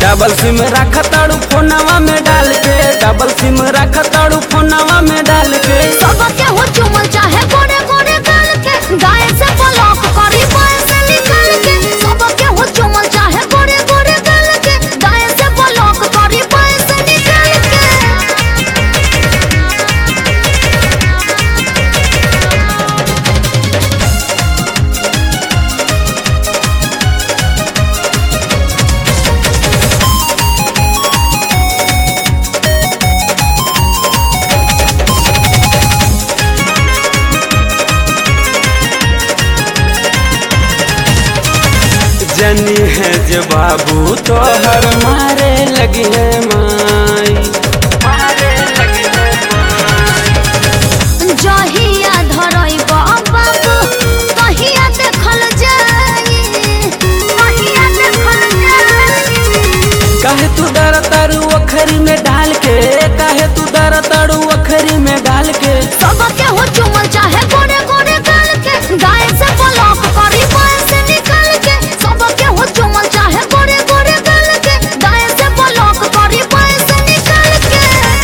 Double SIM रख ताड़ू फोनवा में डाल के, डबल सिम रख ताड़ू फोनवा में डाल के। सबके हो चुमल चाहे गोरे गोरे गाल के, गाय से ब्लॉक करी बाय से निकाल के। सबके हो चुमल चाहे गोरे गोरे गाल के, गाय से ब्लॉक करी बाय से निकाल के। जनी है जे बाबू तोहर मारे लगी है माई, मारे लगी है माई। जहिया धरई बाबू कहिया देखल जाई, कहिया देखल जाई। काहे तू डर तारू अखरी में डाल के, काहे तू डर तारू अखरी में डाल के। सबके हो चुमल चाहे गोरे गोरे गाल के, गाय से ब्लॉक करी बाय से निकाल के। सबके हो चुमल चाहे गोरे गोरे गाल के, गाय से ब्लॉक करी बाय से निकाल के।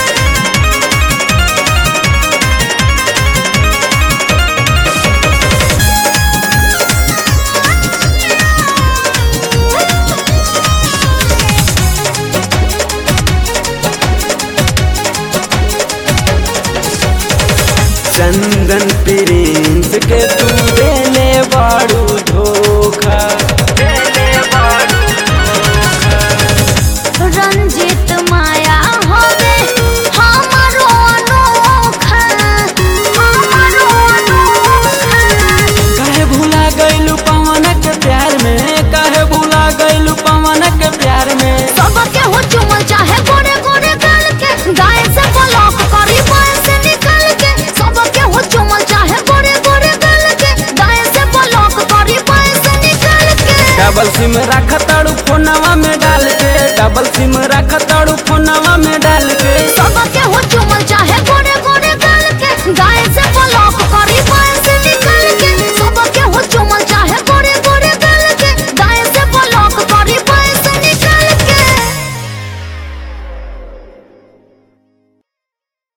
चंदन प्रिंस के तू देले बाड़ू धोखा, देले बाड़ू धोखा। रंजित माया होवे हमारो अनोखा, हमारो अनोखा। काहे भुला गइलू पवन के प्यार में, काहे भुला गइलू पवन के प्यार में। सबके हो चुमल चाहे गोरे गोरे गाल के, गाय से ब्लॉक करी बाय से निकाल के। सबके हो चुमल चाहे गोरे गोरे गाल के, गाय से ब्लॉक करी बाय से निकाल के। डबल सिम रख ताड़ू फोनवा में डाल के, डबल सिम रख ताड़ू फोनवा में